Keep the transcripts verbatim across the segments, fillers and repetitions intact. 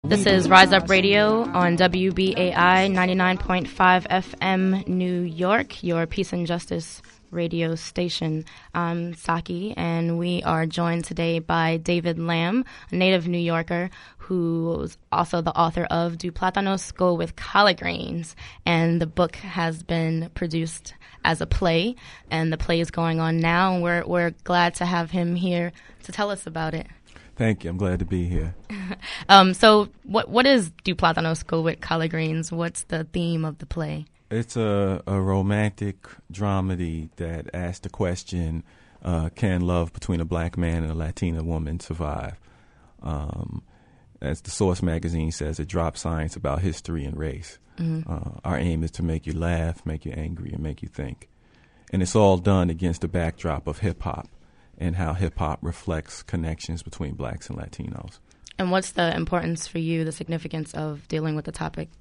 This is Rise Up Radio on W B A I ninety-nine point five F M New York, your peace and justice radio station. I'm Saki, and we are joined today by David Lamb, a native New Yorker who is also the author of Do Plátanos Go with Collard Greens? And the book has been produced as a play, and the play is going on now, and we're, we're glad to have him here to tell us about it. Thank you. I'm glad to be here. um, so what what is Do Plátanos Go with Collard Greens? What's the theme of the play? It's a, a romantic dramedy that asks the question, uh, can love between a black man and a Latina woman survive? Um, as the Source magazine says, it drops science about history and race. Mm-hmm. Uh, our aim is to make you laugh, make you angry, and make you think. And it's all done against the backdrop of hip-hop and how hip-hop reflects connections between blacks and Latinos. And what's the importance for you, the significance of dealing with the topic?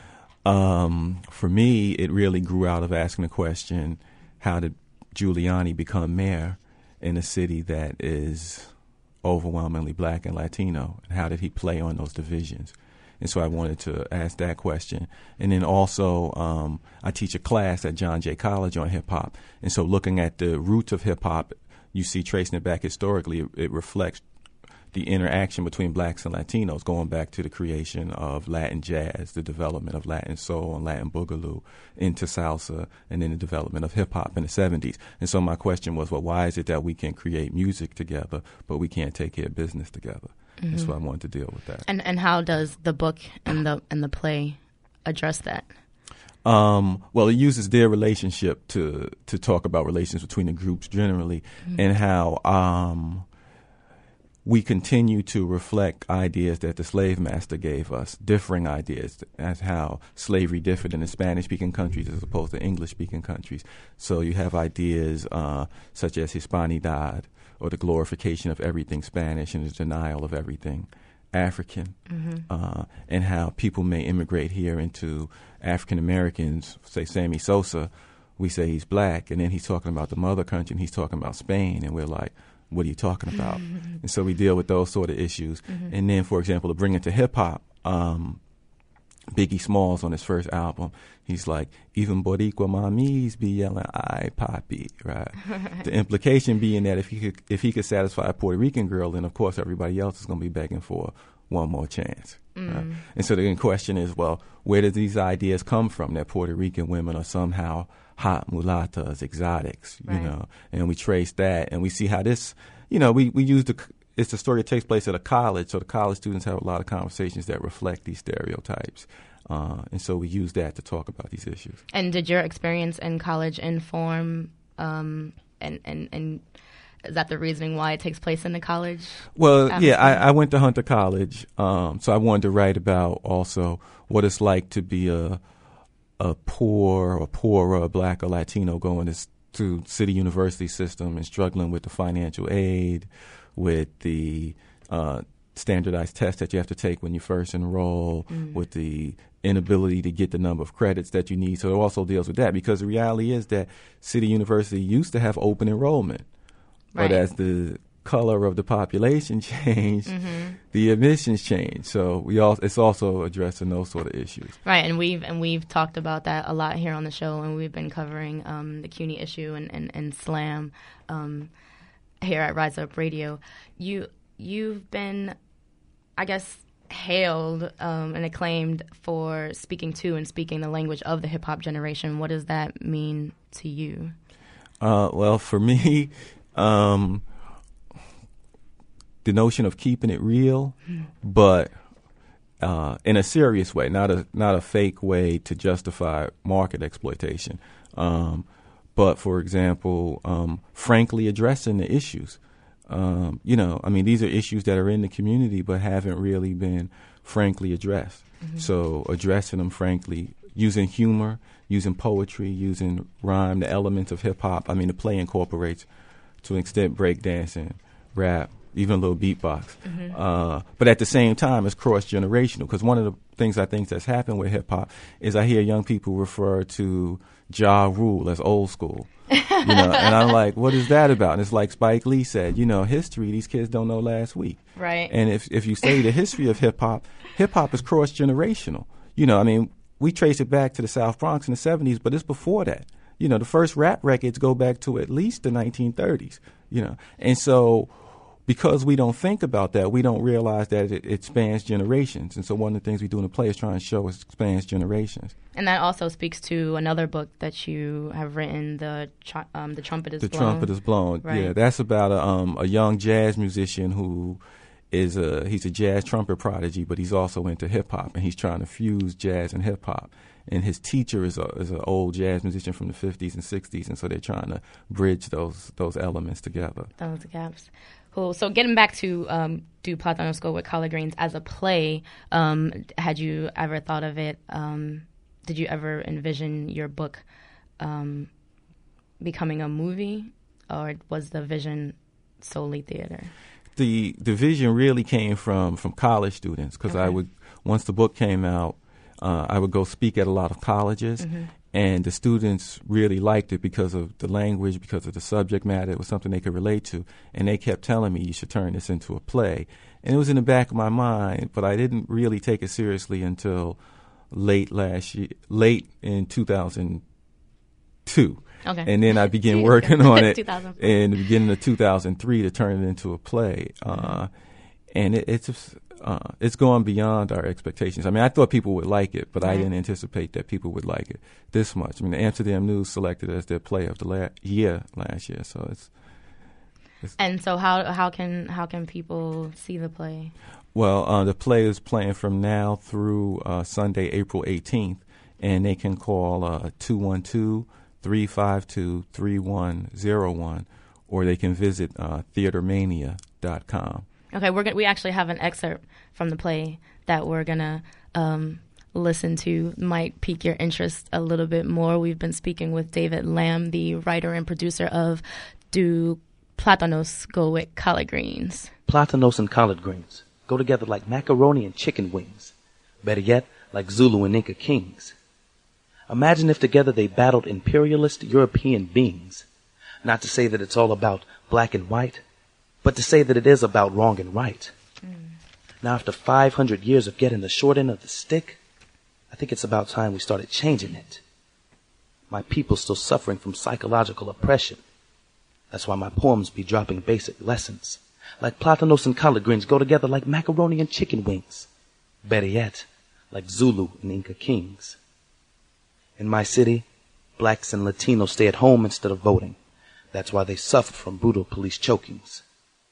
Um, for me, it really grew out of asking the question, how did Giuliani become mayor in a city that is overwhelmingly black and Latino? And how did he play on those divisions? And so I wanted to ask that question. And then also, um, I teach a class at John Jay College on hip-hop. And so looking at the roots of hip-hop, you see, tracing it back historically, it, it reflects the interaction between blacks and Latinos, going back to the creation of Latin jazz, the development of Latin soul and Latin boogaloo into salsa, and then the development of hip-hop in the seventies. And so my question was, well, why is it that we can create music together, but we can't take care of business together? Mm-hmm. And so I wanted to deal with that. And and how does the book and the and the play address that? Um, well, it uses their relationship to to talk about relations between the groups generally, mm-hmm. and how um, we continue to reflect ideas that the slave master gave us, differing ideas, as how slavery differed in the Spanish-speaking countries as opposed to English-speaking countries. So you have ideas uh, such as Hispanidad, or the glorification of everything Spanish and the denial of everything African, mm-hmm. uh, and how people may immigrate here into African Americans. Say Sammy Sosa, we say he's black, and then he's talking about the mother country, and he's talking about Spain, and we're like, what are you talking about? Mm-hmm. And so we deal with those sort of issues. Mm-hmm. And then, for example, to bring it to hip hop, um, Biggie Smalls on his first album, he's like, even Boricua mamis be yelling, "Ay, papi," right? The implication being that if he could, if he could satisfy a Puerto Rican girl, then of course everybody else is going to be begging for one more chance. Mm. Right? And so the question is, well, where do these ideas come from that Puerto Rican women are somehow hot mulattas, exotics, you right. know? And we trace that, and we see how this, you know, we we use the. It's a story that takes place at a college, so the college students have a lot of conversations that reflect these stereotypes. Uh, and so we use that to talk about these issues. And did your experience in college inform, um, and, and, and is that the reasoning why it takes place in the college? Well, atmosphere? yeah, I, I went to Hunter College, um, so I wanted to write about also what it's like to be a a poor or poorer black or Latino going to, to City University system and struggling with the financial aid, with the uh, standardized tests that you have to take when you first enroll, mm. with the inability to get the number of credits that you need. So it also deals with that, because the reality is that City University used to have open enrollment. Right. But as the color of the population changed, mm-hmm. the admissions changed. So we all it's also addressing those sort of issues. Right, and we've and we've talked about that a lot here on the show, and we've been covering um, the CUNY issue and, and, and SLAM um, here at Rise Up Radio. You you've been, I guess, hailed um, and acclaimed for speaking to and speaking the language of the hip hop generation. What does that mean to you? Uh, well, for me, um, the notion of keeping it real, mm. but uh, in a serious way, not a not a fake way to justify market exploitation. Um, but, for example, um, frankly addressing the issues. Um, you know, I mean, these are issues that are in the community but haven't really been frankly addressed. Mm-hmm. So addressing them frankly, using humor, using poetry, using rhyme, the elements of hip-hop. I mean, the play incorporates, to an extent, breakdancing, rap, even a little beatbox. Mm-hmm. Uh, but at the same time, it's cross-generational, because one of the things I think that's happened with hip-hop is I hear young people refer to Ja Rule as old school. You know, and I'm like, what is that about? And it's like Spike Lee said, you know, history, these kids don't know last week. Right. And if, if you study the history of hip-hop, hip-hop is cross-generational. You know, I mean, we trace it back to the South Bronx in the seventies, but it's before that. You know, the first rap records go back to at least the nineteen thirties, you know. And so because we don't think about that, we don't realize that it, it spans generations. And so one of the things we do in the play is try and show it spans generations. And that also speaks to another book that you have written, the tr- um, the Trumpet is the Blown. The Trumpet is Blown. Right. Yeah, that's about a, um, a young jazz musician who is a he's a jazz trumpet prodigy, but he's also into hip hop, and he's trying to fuse jazz and hip hop. And his teacher is a is an old jazz musician from the fifties and sixties, and so they're trying to bridge those those elements together. Those gaps. Cool. So getting back to um, Do Plátanos Go with Collard Greens as a play, um, had you ever thought of it? Um, did you ever envision your book um, becoming a movie, or was the vision solely theater? The the vision really came from from college students, because okay. I would once the book came out, uh, I would go speak at a lot of colleges. Mm-hmm. And the students really liked it because of the language, because of the subject matter. It was something they could relate to. And they kept telling me, you should turn this into a play. And it was in the back of my mind, but I didn't really take it seriously until late last year, late in two thousand two. Okay. And then I began working on it in the beginning of two thousand three to turn it into a play. Uh, and it, it's just, Uh, it's gone beyond our expectations. I mean, I thought people would like it, but right. I didn't anticipate that people would like it this much. I mean, the Amsterdam News selected it as their play of the la- year last year, so it's, it's. And so, how how can how can people see the play? Well, uh, the play is playing from now through uh, Sunday, April eighteenth, and they can call uh, two one two, three five two, three one zero one, or they can visit uh, theater mania dot com. Okay, we're gonna, we actually have an excerpt from the play that we're gonna um, listen to. Might pique your interest a little bit more. We've been speaking with David Lamb, the writer and producer of Do Plátanos Go with Collard Greens. Plátanos and collard greens go together like macaroni and chicken wings. Better yet, like Zulu and Inca kings. Imagine if together they battled imperialist European beings. Not to say that it's all about black and white, but to say that it is about wrong and right. Mm. Now, after five hundred years of getting the short end of the stick, I think it's about time we started changing it. My people's still suffering from psychological oppression. That's why my poems be dropping basic lessons. Like Plátanos and collard greens go together like macaroni and chicken wings. Better yet, like Zulu and Inca kings. In my city, blacks and Latinos stay at home instead of voting. That's why they suffer from brutal police chokings.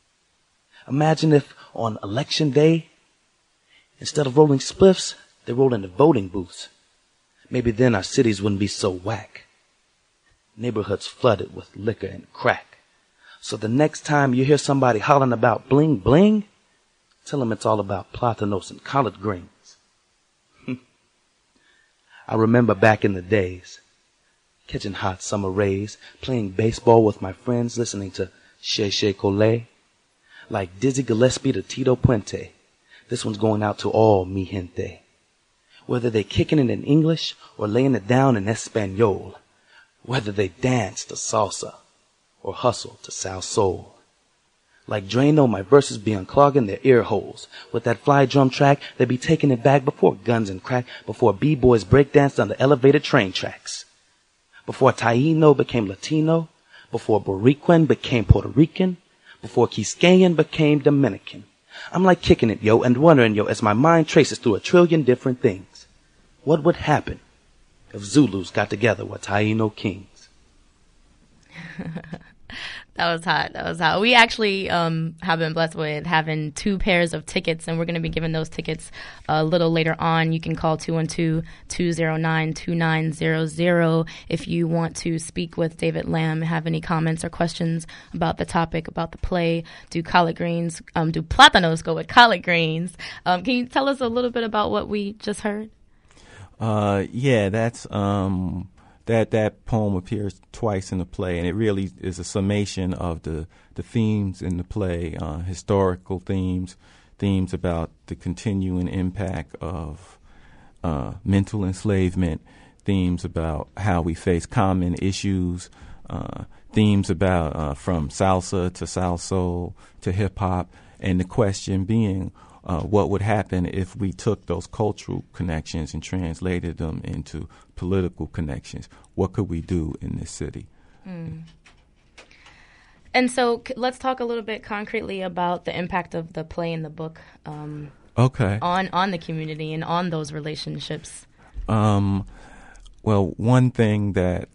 Imagine if on election day, instead of rolling spliffs, they rolled into voting booths. Maybe then our cities wouldn't be so whack. Neighborhoods flooded with liquor and crack. So the next time you hear somebody hollering about bling bling, tell them it's all about Plátanos and collard greens. I remember back in the days, catching hot summer rays, playing baseball with my friends, listening to Che Che Cole. Like Dizzy Gillespie to Tito Puente, this one's going out to all mi gente. Whether they kicking it in English or laying it down in Espanol, whether they dance to salsa or hustle to South Soul. Like Drano, my verses be unclogging their ear holes. With that fly drum track, they be taking it back before guns and crack, before b-boys breakdanced on the elevated train tracks. Before Taino became Latino, before Boricuan became Puerto Rican, before Quisqueyan became Dominican. I'm like kicking it, yo, and wondering, yo, as my mind traces through a trillion different things. What would happen if Zulus got together with Taino kings? That was hot. That was hot. We actually um, have been blessed with having two pairs of tickets, and we're going to be giving those tickets a little later on. You can call two one two, two zero nine, two nine zero zero if you want to speak with David Lamb, have any comments or questions about the topic, about the play. Do collard greens, um, do Plátanos Go with Collard Greens? Um, can you tell us a little bit about what we just heard? Uh, yeah, that's... Um that that poem appears twice in the play, and it really is a summation of the, the themes in the play, uh, historical themes, themes about the continuing impact of uh, mental enslavement, themes about how we face common issues, uh, themes about uh, from salsa to South Soul to hip-hop, and the question being, uh, what would happen if we took those cultural connections and translated them into political connections? What could we do in this city? Mm. And so c- let's talk a little bit concretely about the impact of the play and the book um, okay. on, on the community and on those relationships. Um, well, one thing that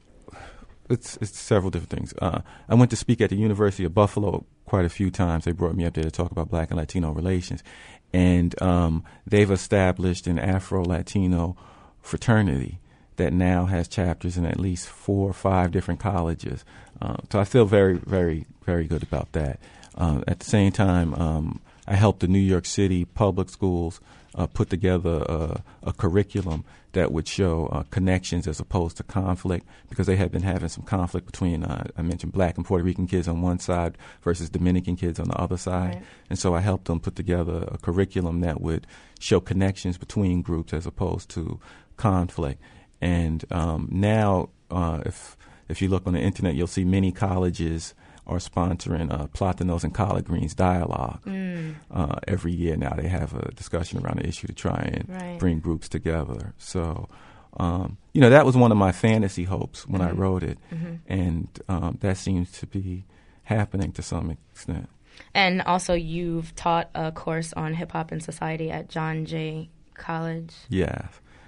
It's, it's several different things. Uh, I went to speak at the University of Buffalo quite a few times. They brought me up there to talk about Black and Latino relations. And um, they've established an Afro-Latino fraternity that now has chapters in at least four or five different colleges. Uh, so I feel very, very, very good about that. Uh, at the same time, um, I helped the New York City public schools uh, put together a, a curriculum that would show uh, connections as opposed to conflict, because they had been having some conflict between, uh, I mentioned Black and Puerto Rican kids on one side versus Dominican kids on the other side. Right. And so I helped them put together a curriculum that would show connections between groups as opposed to conflict. And um, now, uh, if if you look on the internet, you'll see many colleges are sponsoring uh, Platanos and Collard Greens dialogue. Mm. Uh, every year now they have a discussion around the issue to try and right. bring groups together. So, um, you know, that was one of my fantasy hopes when mm-hmm. I wrote it, mm-hmm. and um, that seems to be happening to some extent. And also you've taught a course on hip-hop and society at John Jay College. Yeah.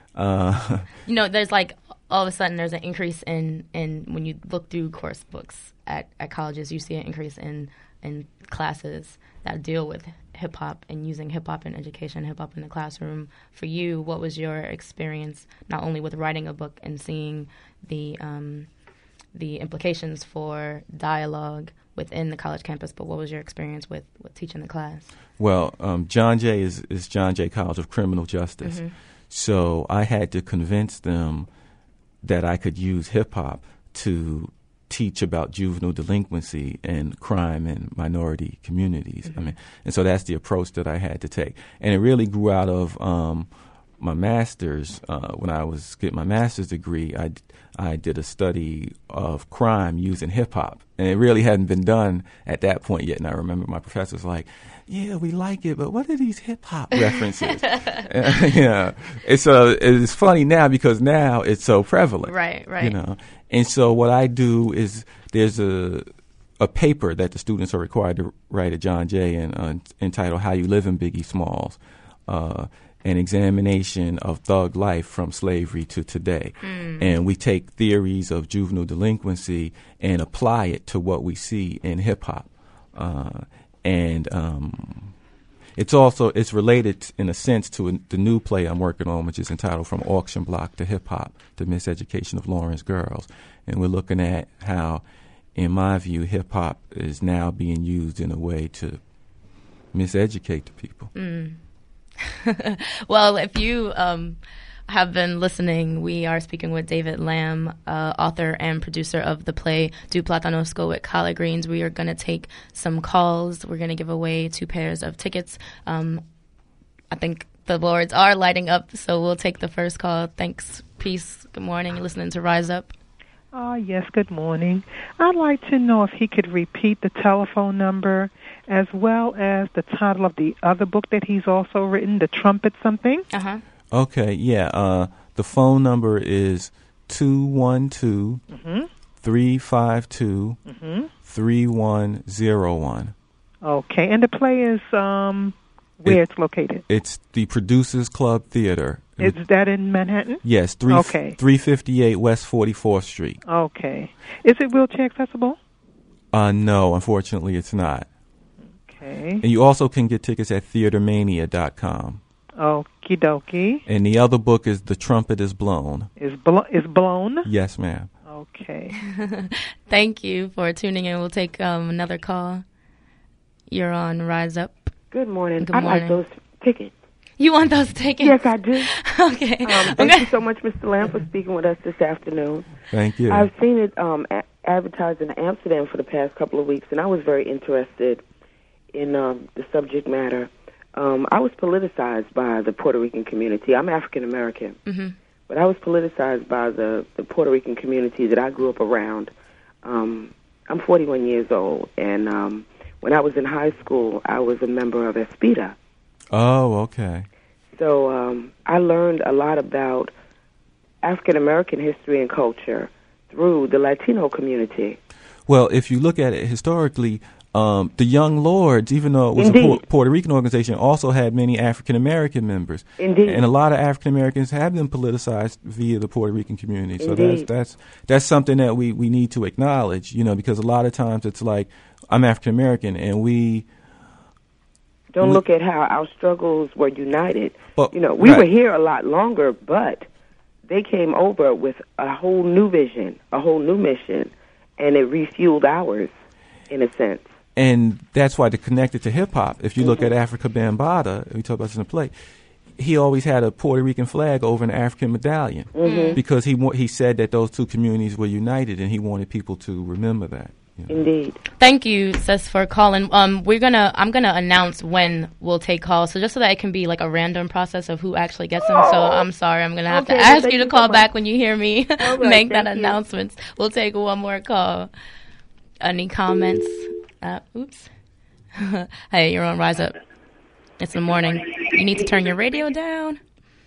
Uh, you know, there's like all of a sudden there's an increase in, in when you look through course books at, at colleges, you see an increase in, in classes that deal with hip-hop and using hip-hop in education, hip-hop in the classroom. For you, what was your experience not only with writing a book and seeing the um, the implications for dialogue within the college campus, but what was your experience with, with teaching the class? Well, um, John Jay is, is John Jay College of Criminal Justice. Mm-hmm. So I had to convince them that I could use hip-hop to teach about juvenile delinquency and crime in minority communities. Mm-hmm. I mean, and so that's the approach that I had to take. And it really grew out of um, my master's. Uh, when I was getting my master's degree, I, I did a study of crime using hip-hop. And it really hadn't been done at that point yet. And I remember my professor was like, yeah, we like it, but what are these hip-hop references? uh, yeah. It's, uh, it's funny now because now it's so prevalent. Right, right. You know? And so what I do is there's a a paper that the students are required to write at John Jay and uh, entitled How You Live in Biggie Smalls, uh, an examination of thug life from slavery to today. Mm. And we take theories of juvenile delinquency and apply it to what we see in hip-hop. Uh, and um, it's also, it's related in a sense to a, the new play I'm working on, which is entitled From Auction Block to Hip-Hop, The Miseducation of Lawrence Girls. And we're looking at how, in my view, hip-hop is now being used in a way to miseducate the people. Mm. Well, if you um, have been listening, we are speaking with David Lamb, uh, author and producer of the play Do Platanos Go with Collard Greens. We are going to take some calls. We're going to give away two pairs of tickets. Um, I think the boards are lighting up, so we'll take the first call. Thanks. Peace. Good morning. You're listening to Rise Up. Uh, yes, good morning. I'd like to know if he could repeat the telephone number as well as the title of the other book that he's also written, The Trumpet Something. Uh-huh. Okay, yeah. Uh, the phone number is two one two, three five two, three one zero one. Okay, and the play is um, where it, it's located? It's the Producers Club Theater. Is that in Manhattan? Yes, three, okay. three fifty-eight West forty-fourth Street. Okay. Is it wheelchair accessible? Uh, no, unfortunately it's not. Okay. And you also can get tickets at theater mania dot com. Okie dokie. And the other book is The Trumpet is Blown. Is, blo- is blown? Yes, ma'am. Okay. Thank you for tuning in. We'll take um, another call. You're on Rise Up. Good morning. Good I'd morning. like those tickets. You want those tickets? Yes, I do. Okay. Um, thank okay. you so much, Mister Lamb, for speaking with us this afternoon. Thank you. I've seen it um, a- advertised in Amsterdam for the past couple of weeks, and I was very interested in um, the subject matter. Um, I was politicized by the Puerto Rican community. I'm African American, Mm-hmm. but I was politicized by the, the Puerto Rican community that I grew up around. Um, I'm forty-one years old, and um, when I was in high school, I was a member of ESPIDA. Oh, okay. So um, I learned a lot about African American history and culture through the Latino community. Well, if you look at it historically, um, the Young Lords, even though it was Indeed. a Pu- Puerto Rican organization, also had many African American members. Indeed. And a lot of African Americans have been politicized via the Puerto Rican community. So Indeed. that's that's that's something that we, we need to acknowledge, you know, because a lot of times it's like, I'm African American, and we Don't we, look at how our struggles were united. Well, you know, we right. were here a lot longer, but they came over with a whole new vision, a whole new mission, and it refueled ours, in a sense. And that's why to connect it to hip hop. If you Mm-hmm. look at Africa Bambaataa, we talk about this in the play, he always had a Puerto Rican flag over an African medallion Mm-hmm. because he wa- he said that those two communities were united, and he wanted people to remember that. You know? Indeed. Thank you, Sis, for calling. Um, we're gonna, I'm gonna announce when we'll take calls, so just so that it can be like a random process of who actually gets them. So I'm sorry, I'm gonna have Okay, to well, ask thank you to you so call much. back when you hear me All right, make that thank you. announcement. We'll take one more call. Any comments? Uh, oops. Hey, you're on Rise Up. It's the morning. You need to turn your radio down.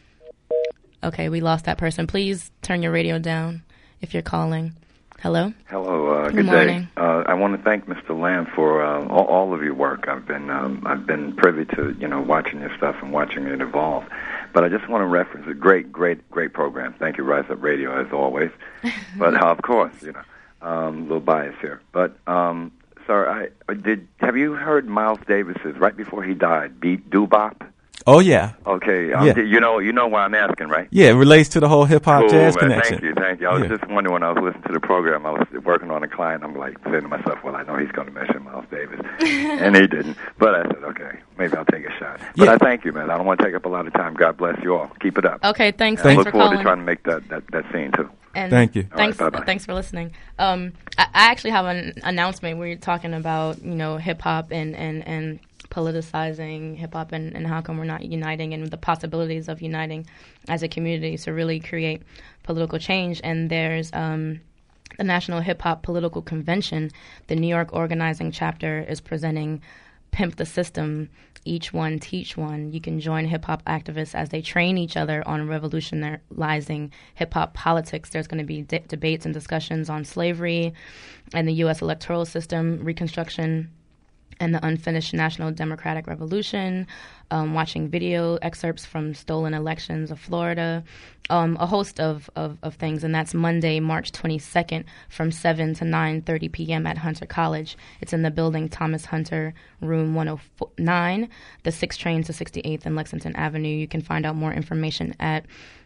Okay, we lost that person. Please turn your radio down if you're calling. Hello? Hello, uh, Good good, morning. day. Uh, I want to thank Mister Lamb for uh, all, all of your work. I've been um, I've been privy to you know watching your stuff and watching it evolve. But I just want to reference a great, great, great program. Thank you, Rise Up Radio, as always. But uh, of course, you know, um, a little bias here. But um, sir, I did. Have you heard Miles Davis's right before he died? Beat Doo-Bop. Oh yeah, Okay, um, Yeah. you know, you know why I'm asking, right? yeah. It relates to the whole hip hop Cool, jazz man. connection. Thank you, thank you. I was Yeah. just wondering when I was listening to the program, I was working on a client, I'm like saying to myself, well, I know he's going to mention Miles Davis. And he didn't. But I said, okay, maybe I'll take a shot. But Yeah. I thank you, man. I don't want to take up a lot of time. God bless you all. Keep it up. Okay, thanks. And I thanks look for forward calling. to trying to make that, that, that scene, too. And Thank you. Thanks, All right, bye-bye. thanks for listening. Um, I, I actually have an announcement where you're talking about, you know, hip hop and, and, and politicizing hip hop and, and how come we're not uniting and the possibilities of uniting as a community to really create political change. And there's um, the National Hip Hop Political Convention. The New York organizing chapter is presenting Pimp the System, Each One Teach One. You can join hip-hop activists as they train each other on revolutionizing hip-hop politics. There's going to be de- debates and discussions on slavery and the U S electoral system, Reconstruction, and the unfinished National Democratic Revolution, um, watching video excerpts from stolen elections of Florida, um, a host of, of, of things. And that's Monday, March twenty-second from seven to nine thirty p.m. at Hunter College. It's in the building Thomas Hunter, room one oh nine, the six train to sixty-eighth and Lexington Avenue. You can find out more information at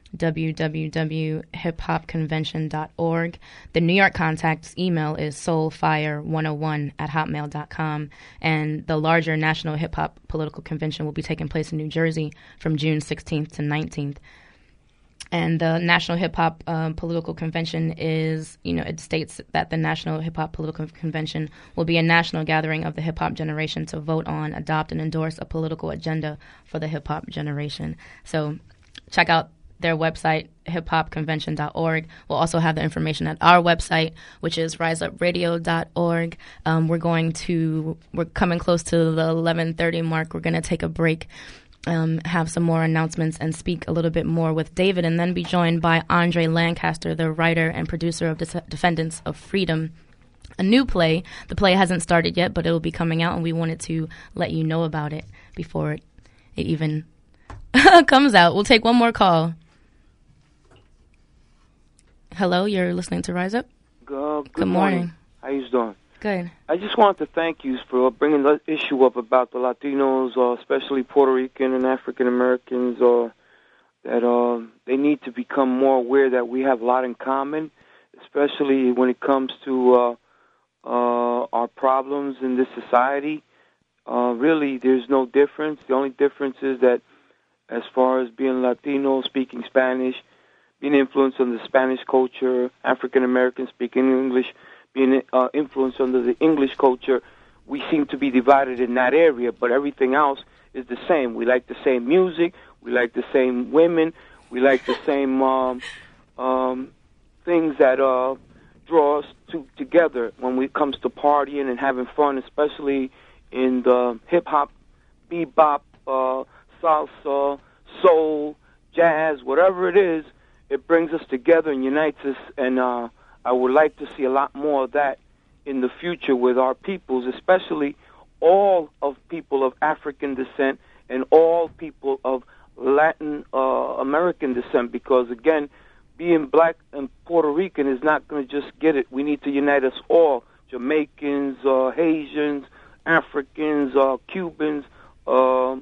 w w w dot hip hop convention dot org. The New York contact's email is soulfire one oh one at hotmail dot com. And the larger National Hip Hop Political Convention will be taking place in New Jersey from June sixteenth to nineteenth. And the National Hip Hop um, Political Convention is, you know, it states that the National Hip Hop Political Convention will be a national gathering of the hip hop generation to vote on, adopt, and endorse a political agenda for the hip hop generation. So check out their website, hip hop convention dot org. We'll also have the information at our website, which is rise up radio dot org. Um, we're going to, we're coming close to the eleven thirty mark. We're going to take a break, um, have some more announcements, and speak a little bit more with David, and then be joined by Andre Lancaster, the writer and producer of Des- Defendants of Freedom, a new play. The play hasn't started yet, but it will be coming out, and we wanted to let you know about it before it, it even comes out. We'll take one more call. Hello, you're listening to Rise Up? Uh, good, Good morning. morning. How you doing? Good. I just wanted to thank you for bringing the issue up about the Latinos, uh, especially Puerto Rican and African Americans, uh, that uh, they need to become more aware that we have a lot in common, especially when it comes to uh, uh, our problems in this society. Uh, really, there's no difference. The only difference is that as far as being Latino, speaking Spanish, being influenced on the Spanish culture, African American speaking English, being uh, influenced under the English culture. We seem to be divided in that area, but everything else is the same. We like the same music, we like the same women, we like the same um, um, things that uh, draw us to, together when it comes to partying and having fun, especially in the hip-hop, bebop, uh, salsa, soul, jazz, whatever it is. It brings us together and unites us, and uh, I would like to see a lot more of that in the future with our peoples, especially all of people of African descent and all people of Latin uh, American descent, because, again, being black and Puerto Rican is not going to just get it. We need to unite us all, Jamaicans, uh, Haitians, Africans, uh, Cubans, uh,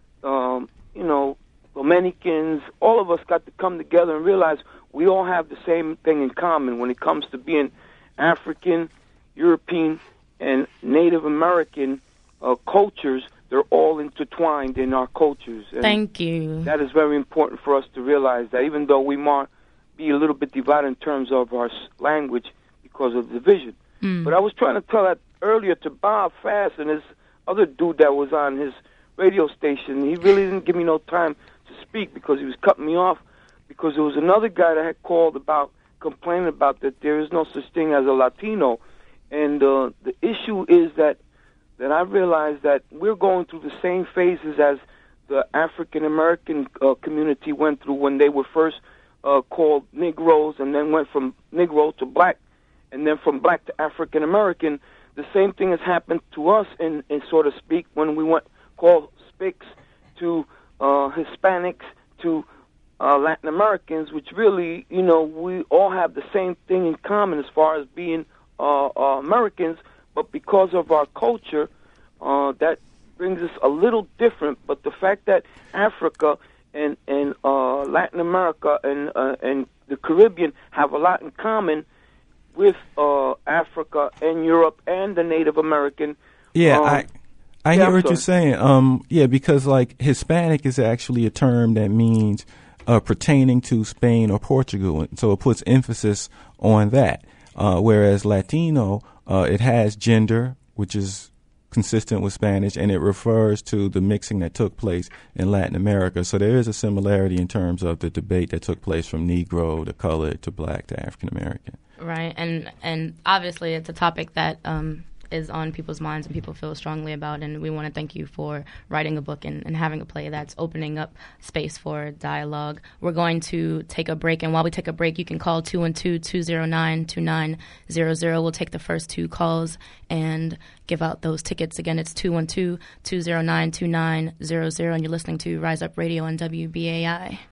um, you know, Dominicans. All of us got to come together and realize we all have the same thing in common when it comes to being African, European, and Native American uh, cultures. They're all intertwined in our cultures. And thank you. That is very important for us to realize, that even though we might be a little bit divided in terms of our language because of division. Mm. But I was trying to tell that earlier to Bob Fast and this other dude that was on his radio station. He really didn't give me no time to speak because he was cutting me off, because there was another guy that had called about complaining about that there is no such thing as a Latino. And uh, the issue is that that I realized that we're going through the same phases as the African American uh, community went through when they were first uh, called Negroes, and then went from Negro to black, and then from black to African American. The same thing has happened to us, in, in so to speak, when we went called Spics to uh, Hispanics to uh, Latin Americans, which really, you know, we all have the same thing in common as far as being uh, uh, Americans. But because of our culture, uh, that brings us a little different. But the fact that Africa and and uh, Latin America and uh, and the Caribbean have a lot in common with uh, Africa and Europe and the Native American. Yeah, um, I I yeah, hear I'm what sorry. you're saying. Um, yeah, because like Hispanic is actually a term that means uh, pertaining to Spain or Portugal, and so it puts emphasis on that. Uh, whereas Latino, uh, it has gender, which is consistent with Spanish, and it refers to the mixing that took place in Latin America. So there is a similarity in terms of the debate that took place from Negro to colored to black to African American. Right, and and obviously it's a topic that um, is on people's minds and people feel strongly about, and we want to thank you for writing a book and, and having a play that's opening up space for dialogue. We're going to take a break, and while we take a break, you can call two one two, two zero nine, two nine zero zero. We'll take the first two calls and give out those tickets. Again, it's two one two, two zero nine, two nine zero zero, and you're listening to Rise Up Radio on W B A I.